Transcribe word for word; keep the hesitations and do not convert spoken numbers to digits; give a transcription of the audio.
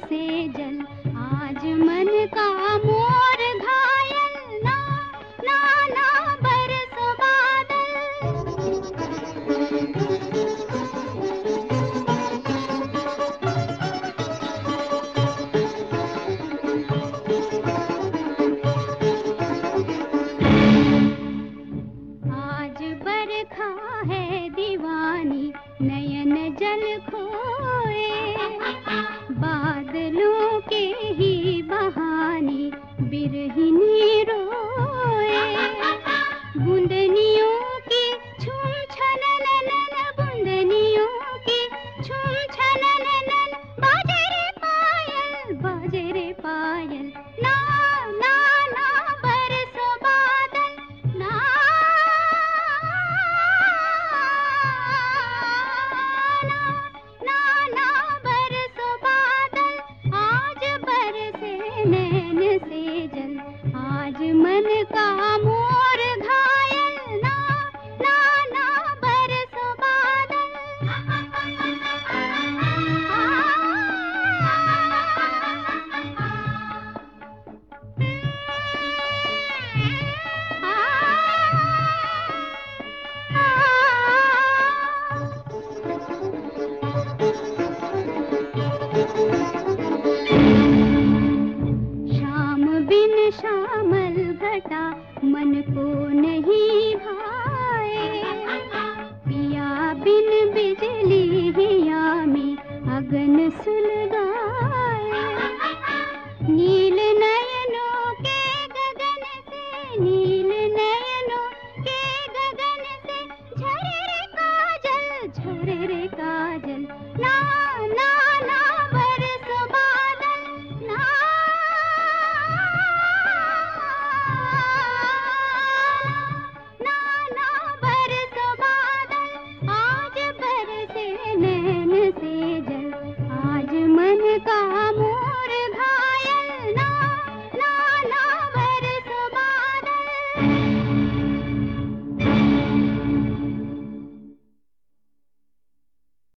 से जल, आज मन का मोर घायल, ना ना ना बरसो बादल। आज बरखा है दीवानी, नयन जल खोए, बादलों के ही बहाने बिरहिनी रोए। बूंदनियों की छुम छननन, बूंदनियों की छुम छननन, बाजे रे पायल, बाजे रे पायल, ना ना ना बरसो बादल, ना ना ना बरसो बादल। आज बरसे नैन से जल, आज मन का मोर घायल, ना ना ना बरसो बादल। शाम बिन श्यामल घटा मन को नहीं भाए, पिया बिन बिजली हिया में अगन सुल